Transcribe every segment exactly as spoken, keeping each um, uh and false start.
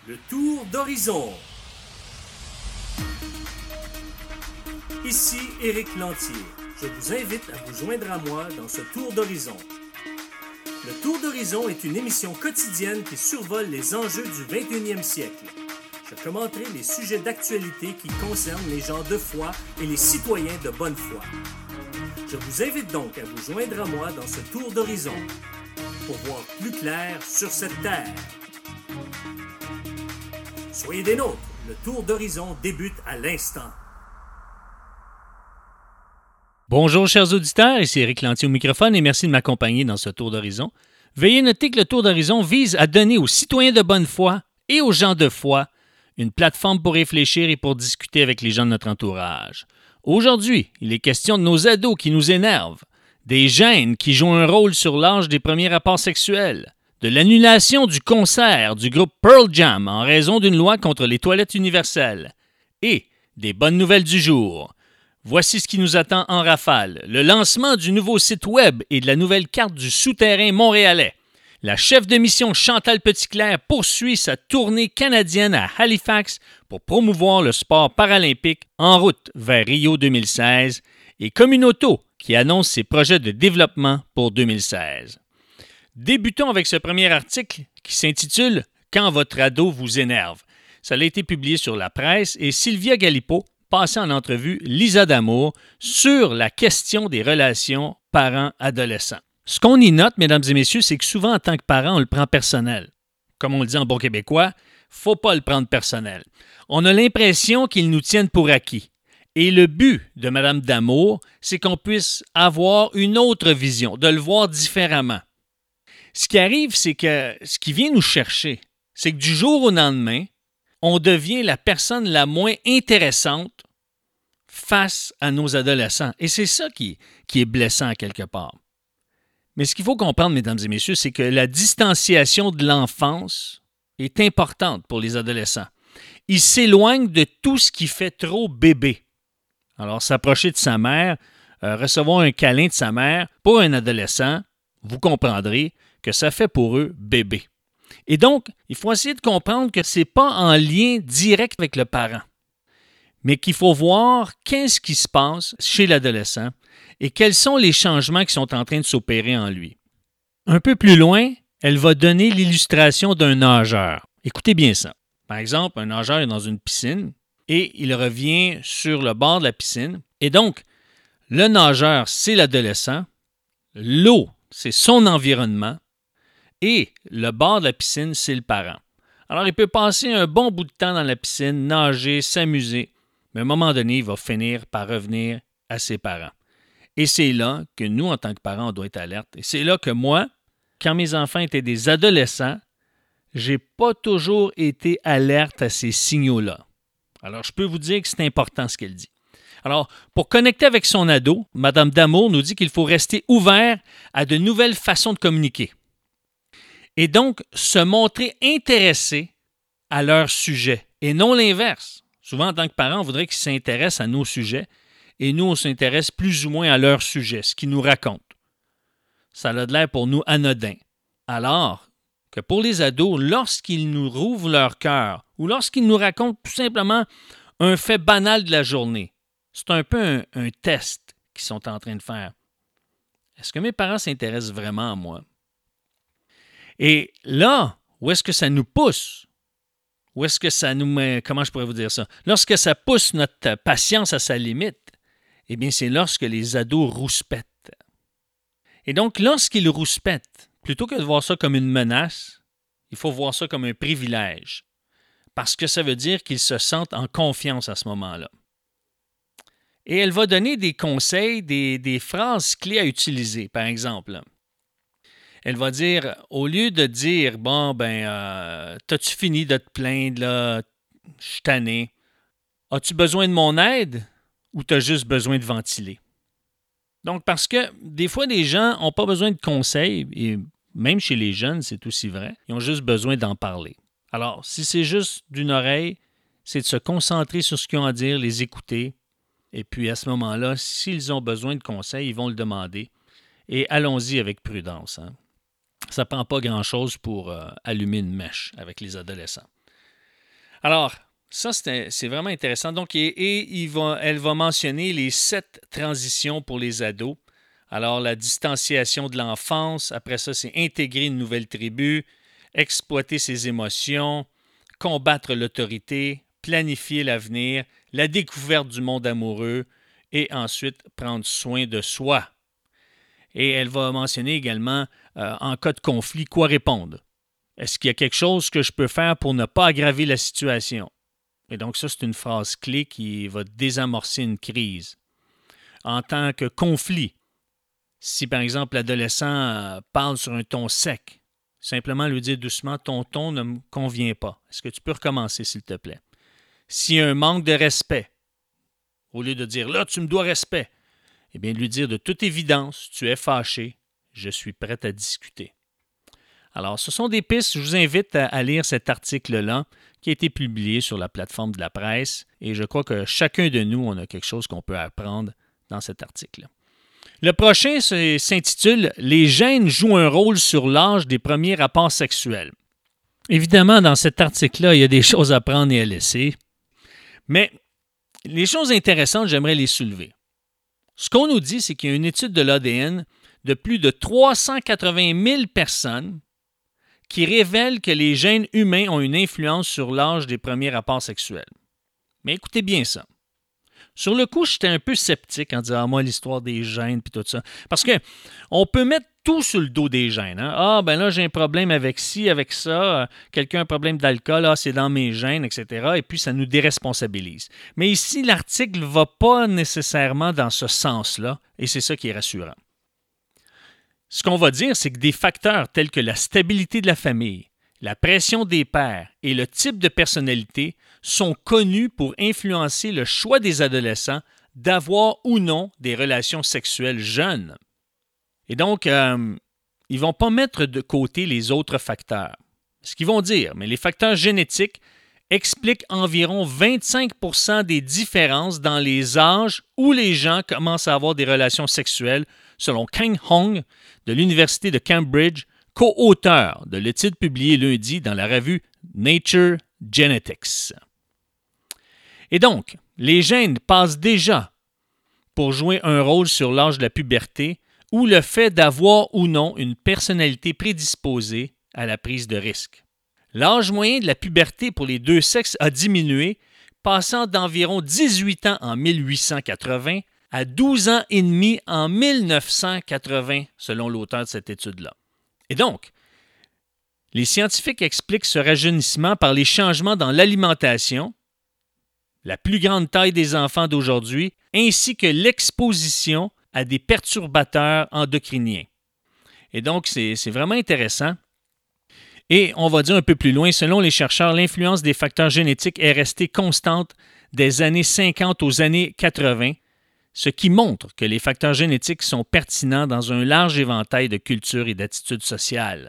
Le tour d'horizon. Ici Éric Lantier. Je vous invite à vous joindre à moi dans ce tour d'horizon. Le tour d'horizon est une émission quotidienne qui survole les enjeux du vingt et unième siècle. Je commenterai les sujets d'actualité qui concernent les gens de foi et les citoyens de bonne foi. Je vous invite donc à vous joindre à moi dans ce tour d'horizon pour voir plus clair sur cette terre. Soyez des nôtres, le tour d'horizon débute à l'instant. Bonjour chers auditeurs, ici Éric Lantier au microphone et merci de m'accompagner dans ce tour d'horizon. Veuillez noter que le tour d'horizon vise à donner aux citoyens de bonne foi et aux gens de foi une plateforme pour réfléchir et pour discuter avec les gens de notre entourage. Aujourd'hui, il est question de nos ados qui nous énervent, des gènes qui jouent un rôle sur l'âge des premiers rapports sexuels, de l'annulation du concert du groupe Pearl Jam en raison d'une loi contre les toilettes universelles et des bonnes nouvelles du jour. Voici ce qui nous attend en rafale. Le lancement du nouveau site web et de la nouvelle carte du souterrain montréalais. La chef de mission Chantal Petitclerc poursuit sa tournée canadienne à Halifax pour promouvoir le sport paralympique en route vers Rio deux mille seize et Communauto qui annonce ses projets de développement pour deux mille seize. Débutons avec ce premier article qui s'intitule « Quand votre ado vous énerve ». Ça a été publié sur La Presse et Sylvia Galipeau passait en entrevue Lisa Damour sur la question des relations parents-adolescents. Ce qu'on y note, mesdames et messieurs, c'est que souvent, en tant que parent, on le prend personnel. Comme on le dit en bon québécois, faut pas le prendre personnel. On a l'impression qu'ils nous tiennent pour acquis. Et le but de Mme Damour, c'est qu'on puisse avoir une autre vision, de le voir différemment. Ce qui arrive, c'est que ce qui vient nous chercher, c'est que du jour au lendemain, on devient la personne la moins intéressante face à nos adolescents. Et c'est ça qui, qui est blessant quelque part. Mais ce qu'il faut comprendre, mesdames et messieurs, c'est que la distanciation de l'enfance est importante pour les adolescents. Ils s'éloignent de tout ce qui fait trop bébé. Alors, s'approcher de sa mère, euh, recevoir un câlin de sa mère, pour un adolescent, vous comprendrez que ça fait pour eux bébé. Et donc, il faut essayer de comprendre que ce n'est pas en lien direct avec le parent, mais qu'il faut voir qu'est-ce qui se passe chez l'adolescent et quels sont les changements qui sont en train de s'opérer en lui. Un peu plus loin, elle va donner l'illustration d'un nageur. Écoutez bien ça. Par exemple, un nageur est dans une piscine et il revient sur le bord de la piscine. Et donc, le nageur, c'est l'adolescent. L'eau, c'est son environnement. Et le bord de la piscine, c'est le parent. Alors, il peut passer un bon bout de temps dans la piscine, nager, s'amuser, mais à un moment donné, il va finir par revenir à ses parents. Et c'est là que nous, en tant que parents, on doit être alerte. Et c'est là que moi, quand mes enfants étaient des adolescents, j'ai pas toujours été alerte à ces signaux-là. Alors, je peux vous dire que c'est important ce qu'elle dit. Alors, pour connecter avec son ado, Mme Damour nous dit qu'il faut rester ouvert à de nouvelles façons de communiquer. Et donc, se montrer intéressé à leur sujet et non l'inverse. Souvent, en tant que parents, on voudrait qu'ils s'intéressent à nos sujets et nous, on s'intéresse plus ou moins à leur sujet, ce qu'ils nous racontent. Ça a de l'air pour nous anodin. Alors que pour les ados, lorsqu'ils nous rouvrent leur cœur ou lorsqu'ils nous racontent tout simplement un fait banal de la journée, c'est un peu un, un test qu'ils sont en train de faire. Est-ce que mes parents s'intéressent vraiment à moi? Et là, où est-ce que ça nous pousse? Où est-ce que ça nous met, comment je pourrais vous dire ça? Lorsque ça pousse notre patience à sa limite, eh bien, c'est lorsque les ados rouspètent. Et donc, lorsqu'ils rouspètent, plutôt que de voir ça comme une menace, il faut voir ça comme un privilège. Parce que ça veut dire qu'ils se sentent en confiance à ce moment-là. Et elle va donner des conseils, des, des phrases clés à utiliser, par exemple. Elle va dire, au lieu de dire, bon, ben, euh, t'as-tu fini de te plaindre, là, je suis tanné. As-tu besoin de mon aide ou t'as juste besoin de ventiler? Donc, parce que des fois, les gens n'ont pas besoin de conseils, et même chez les jeunes, c'est aussi vrai, ils ont juste besoin d'en parler. Alors, si c'est juste d'une oreille, c'est de se concentrer sur ce qu'ils ont à dire, les écouter, et puis à ce moment-là, s'ils ont besoin de conseils, ils vont le demander. Et allons-y avec prudence, hein? Ça ne prend pas grand-chose pour euh, allumer une mèche avec les adolescents. Alors, ça, c'est, c'est vraiment intéressant. Donc, et, et il va, elle va mentionner les sept transitions pour les ados. Alors, la distanciation de l'enfance, après ça, c'est intégrer une nouvelle tribu, exploiter ses émotions, combattre l'autorité, planifier l'avenir, la découverte du monde amoureux et ensuite prendre soin de soi. Et elle va mentionner également, euh, en cas de conflit, quoi répondre. Est-ce qu'il y a quelque chose que je peux faire pour ne pas aggraver la situation? Et donc ça, c'est une phrase clé qui va désamorcer une crise. En tant que conflit, si par exemple l'adolescent parle sur un ton sec, simplement lui dire doucement « ton ton ne me convient pas. Est-ce que tu peux recommencer, s'il te plaît? » S'il y a un manque de respect, au lieu de dire « là, tu me dois respect », eh bien lui dire de toute évidence « tu es fâché, je suis prêt à discuter ». Alors, ce sont des pistes. Je vous invite à, à lire cet article-là qui a été publié sur la plateforme de la presse et je crois que chacun de nous, on a quelque chose qu'on peut apprendre dans cet article-là. Le prochain s'intitule « Les gènes jouent un rôle sur l'âge des premiers rapports sexuels ». Évidemment, dans cet article-là, il y a des choses à prendre et à laisser, mais les choses intéressantes, j'aimerais les soulever. Ce qu'on nous dit, c'est qu'il y a une étude de l'A D N de plus de trois cent quatre-vingt mille personnes qui révèle que les gènes humains ont une influence sur l'âge des premiers rapports sexuels. Mais écoutez bien ça. Sur le coup, j'étais un peu sceptique en disant « Ah, moi, l'histoire des gènes puis tout ça. » Parce que on peut mettre tout sur le dos des gènes. Hein? Ah, ben là, j'ai un problème avec ci, avec ça. Quelqu'un a un problème d'alcool, ah, c'est dans mes gènes, et cetera. Et puis, ça nous déresponsabilise. Mais ici, l'article ne va pas nécessairement dans ce sens-là, et c'est ça qui est rassurant. Ce qu'on va dire, c'est que des facteurs tels que la stabilité de la famille, la pression des pairs et le type de personnalité sont connus pour influencer le choix des adolescents d'avoir ou non des relations sexuelles jeunes. Et donc, euh, ils ne vont pas mettre de côté les autres facteurs. Ce qu'ils vont dire, mais les facteurs génétiques expliquent environ vingt-cinq pour cent des différences dans les âges où les gens commencent à avoir des relations sexuelles, selon Kang Hong de l'Université de Cambridge, co-auteur de l'étude publiée lundi dans la revue Nature Genetics. Et donc, les gènes passent déjà pour jouer un rôle sur l'âge de la puberté ou le fait d'avoir ou non une personnalité prédisposée à la prise de risque. L'âge moyen de la puberté pour les deux sexes a diminué, passant d'environ dix-huit ans en mille huit cent quatre-vingts à douze ans et demi en mille neuf cent quatre-vingts, selon l'auteur de cette étude-là. Et donc, les scientifiques expliquent ce rajeunissement par les changements dans l'alimentation, la plus grande taille des enfants d'aujourd'hui, ainsi que l'exposition à des perturbateurs endocriniens. Et donc, c'est, c'est vraiment intéressant. Et on va dire un peu plus loin, selon les chercheurs, l'influence des facteurs génétiques est restée constante des années cinquante aux années quatre-vingts, ce qui montre que les facteurs génétiques sont pertinents dans un large éventail de cultures et d'attitudes sociales.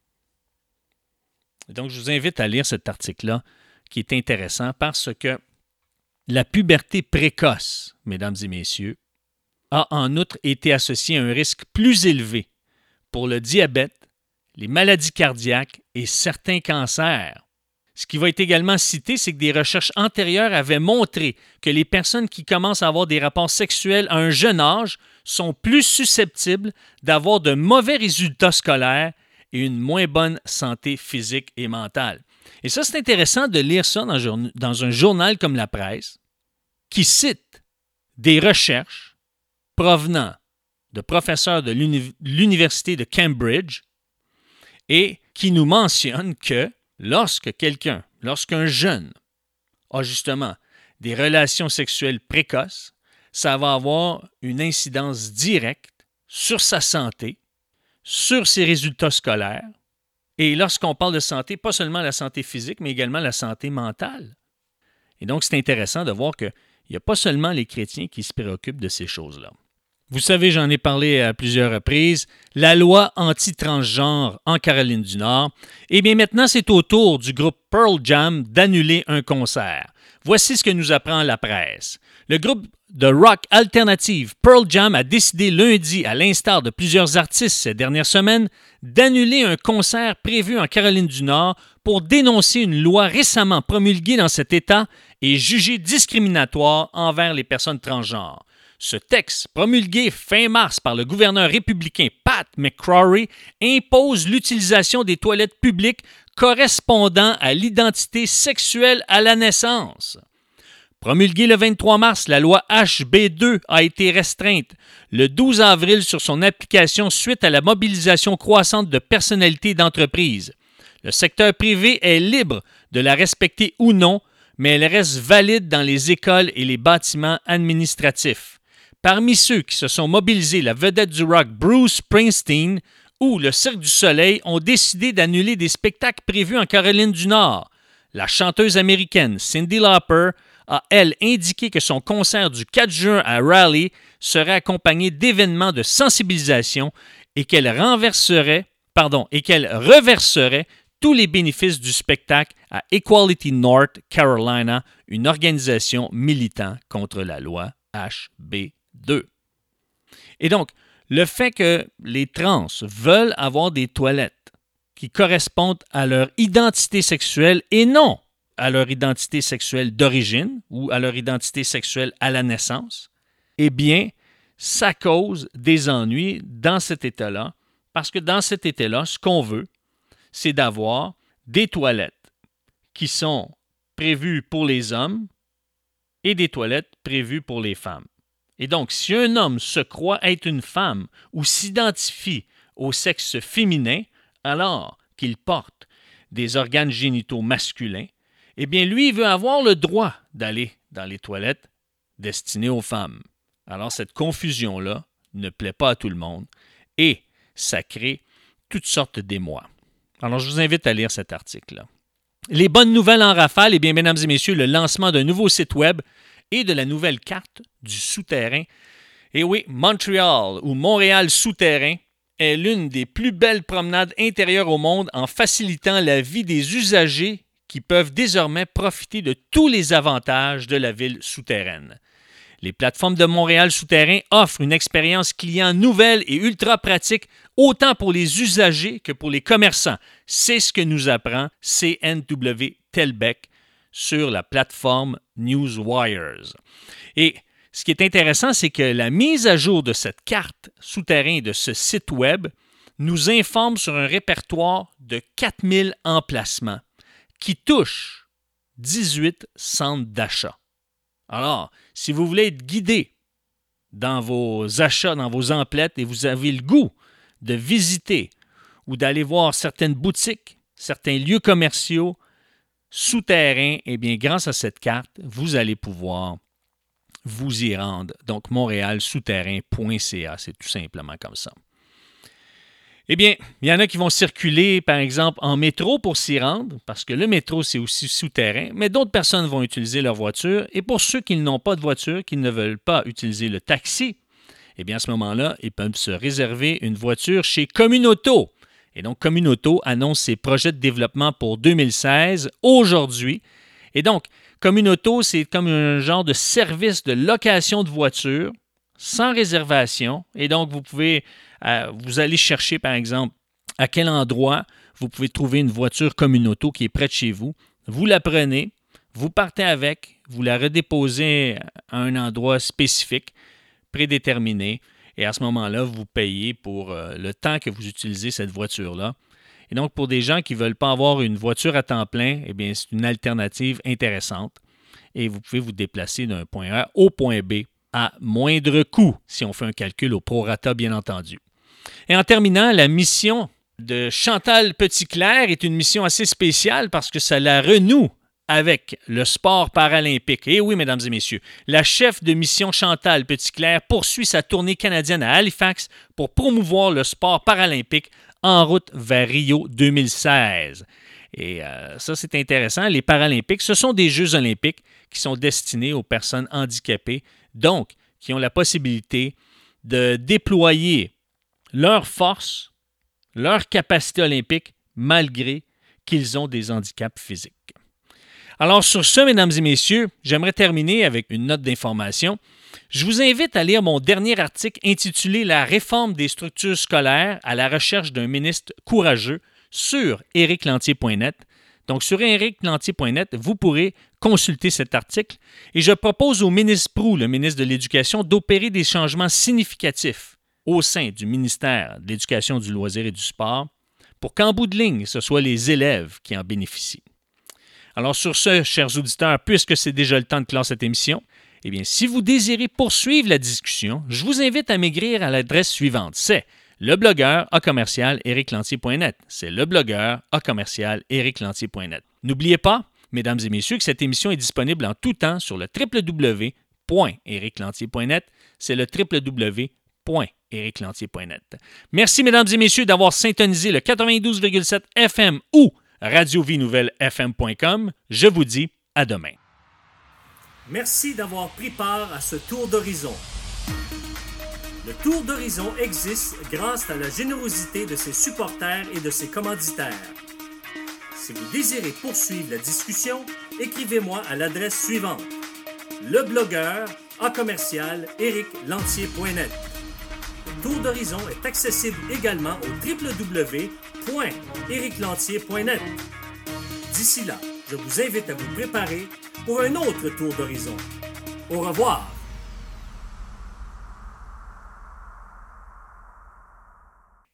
Donc, je vous invite à lire cet article-là, qui est intéressant parce que la puberté précoce, mesdames et messieurs, a en outre été associée à un risque plus élevé pour le diabète, les maladies cardiaques et certains cancers. Ce qui va être également cité, c'est que des recherches antérieures avaient montré que les personnes qui commencent à avoir des rapports sexuels à un jeune âge sont plus susceptibles d'avoir de mauvais résultats scolaires et une moins bonne santé physique et mentale. Et ça, c'est intéressant de lire ça dans, dans un journal comme La Presse, qui cite des recherches provenant de professeurs de l'uni- l'Université de Cambridge et qui nous mentionne que lorsque quelqu'un, lorsqu'un jeune a justement des relations sexuelles précoces, ça va avoir une incidence directe sur sa santé, sur ses résultats scolaires. Et lorsqu'on parle de santé, pas seulement la santé physique, mais également la santé mentale. Et donc, c'est intéressant de voir qu'il n'y a pas seulement les chrétiens qui se préoccupent de ces choses-là. Vous savez, j'en ai parlé à plusieurs reprises, la loi anti-transgenre en Caroline du Nord. Eh bien, maintenant, c'est au tour du groupe Pearl Jam d'annuler un concert. Voici ce que nous apprend la presse. Le groupe de rock alternative Pearl Jam a décidé lundi, à l'instar de plusieurs artistes ces dernières semaines, d'annuler un concert prévu en Caroline du Nord pour dénoncer une loi récemment promulguée dans cet État et jugée discriminatoire envers les personnes transgenres. Ce texte, promulgué fin mars par le gouverneur républicain Pat McCrory, impose l'utilisation des toilettes publiques correspondant à l'identité sexuelle à la naissance. Promulguée le vingt-trois mars, la loi H B deux a été restreinte le douze avril sur son application suite à la mobilisation croissante de personnalités d'entreprises. Le secteur privé est libre de la respecter ou non, mais elle reste valide dans les écoles et les bâtiments administratifs. Parmi ceux qui se sont mobilisés, la vedette du rock Bruce Springsteen ou le Cirque du Soleil ont décidé d'annuler des spectacles prévus en Caroline du Nord. La chanteuse américaine Cyndi Lauper a, elle, indiqué que son concert du quatre juin à Raleigh serait accompagné d'événements de sensibilisation et qu'elle renverserait, pardon, et qu'elle reverserait tous les bénéfices du spectacle à Equality North Carolina, une organisation militant contre la loi H B deux. Et donc, le fait que les trans veulent avoir des toilettes qui correspondent à leur identité sexuelle et non à leur identité sexuelle d'origine ou à leur identité sexuelle à la naissance, eh bien, ça cause des ennuis dans cet État-là, parce que dans cet État-là, ce qu'on veut, c'est d'avoir des toilettes qui sont prévues pour les hommes et des toilettes prévues pour les femmes. Et donc, si un homme se croit être une femme ou s'identifie au sexe féminin, alors qu'il porte des organes génitaux masculins, eh bien, lui, il veut avoir le droit d'aller dans les toilettes destinées aux femmes. Alors, cette confusion-là ne plaît pas à tout le monde et ça crée toutes sortes d'émois. Alors, je vous invite à lire cet article-là. Les bonnes nouvelles en rafale, eh bien, mesdames et messieurs, le lancement d'un nouveau site web et de la nouvelle carte du souterrain. Et oui, Montréal ou Montréal souterrain est l'une des plus belles promenades intérieures au monde en facilitant la vie des usagers qui peuvent désormais profiter de tous les avantages de la ville souterraine. Les plateformes de Montréal souterrain offrent une expérience client nouvelle et ultra pratique autant pour les usagers que pour les commerçants. C'est ce que nous apprend C N W Telbec sur la plateforme Newswires. Et ce qui est intéressant, c'est que la mise à jour de cette carte souterrain de ce site web nous informe sur un répertoire de quatre mille emplacements qui touche dix-huit centres d'achat. Alors, si vous voulez être guidé dans vos achats, dans vos emplettes, et vous avez le goût de visiter ou d'aller voir certaines boutiques, certains lieux commerciaux souterrains, eh bien, grâce à cette carte, vous allez pouvoir vous y rendre. Donc, montréal souterrain point c a, c'est tout simplement comme ça. Eh bien, il y en a qui vont circuler, par exemple, en métro pour s'y rendre, parce que le métro, c'est aussi souterrain, mais d'autres personnes vont utiliser leur voiture. Et pour ceux qui n'ont pas de voiture, qui ne veulent pas utiliser le taxi, eh bien, à ce moment-là, ils peuvent se réserver une voiture chez Communauto. Et donc, Communauto annonce ses projets de développement pour deux mille seize, aujourd'hui. Et donc, Communauto, c'est comme un genre de service de location de voitures sans réservation. Et donc, vous pouvez... Euh, vous allez chercher, par exemple, à quel endroit vous pouvez trouver une voiture Communauto qui est près de chez vous. Vous la prenez, vous partez avec, vous la redéposez à un endroit spécifique, prédéterminé, et à ce moment-là, vous payez pour euh, le temps que vous utilisez cette voiture-là. Et donc, pour des gens qui ne veulent pas avoir une voiture à temps plein, eh bien, c'est une alternative intéressante. Et vous pouvez vous déplacer d'un point A au point B à moindre coût, si on fait un calcul au prorata, bien entendu. Et en terminant, la mission de Chantal Petitclerc est une mission assez spéciale parce que ça la renoue avec le sport paralympique. Et oui, mesdames et messieurs, la chef de mission Chantal Petitclerc poursuit sa tournée canadienne à Halifax pour promouvoir le sport paralympique en route vers Rio deux mille seize. Et euh, ça, c'est intéressant. Les Paralympiques, ce sont des Jeux olympiques qui sont destinés aux personnes handicapées, donc qui ont la possibilité de déployer leur force, leur capacité olympique, malgré qu'ils ont des handicaps physiques. Alors sur ce, mesdames et messieurs, j'aimerais terminer avec une note d'information. Je vous invite à lire mon dernier article intitulé « La réforme des structures scolaires à la recherche d'un ministre courageux » sur éric lantier point net. Donc, sur éric lantier point net, vous pourrez consulter cet article et je propose au ministre Proulx, le ministre de l'Éducation, d'opérer des changements significatifs au sein du ministère de l'Éducation, du loisir et du sport pour qu'en bout de ligne, ce soit les élèves qui en bénéficient. Alors, sur ce, chers auditeurs, puisque c'est déjà le temps de clore cette émission, eh bien, si vous désirez poursuivre la discussion, je vous invite à m'écrire à l'adresse suivante. C'est le blogueur à commercial éric lantier point net. C'est le blogueur à commercial éric lantier point net. N'oubliez pas, mesdames et messieurs, que cette émission est disponible en tout temps sur le w w w point éric lantier point net. C'est le w w w point éric lantier point net. Merci, mesdames et messieurs, d'avoir syntonisé le quatre-vingt-douze virgule sept F M ou radio vie nouvelle f m point com. Je vous dis à demain. Merci d'avoir pris part à ce tour d'horizon. Le Tour d'horizon existe grâce à la générosité de ses supporters et de ses commanditaires. Si vous désirez poursuivre la discussion, écrivez-moi à l'adresse suivante: le blogueur à commercial éric lantier point net. Le Tour d'horizon est accessible également au w w w point éric lantier point net. D'ici là, je vous invite à vous préparer pour un autre tour d'horizon. Au revoir!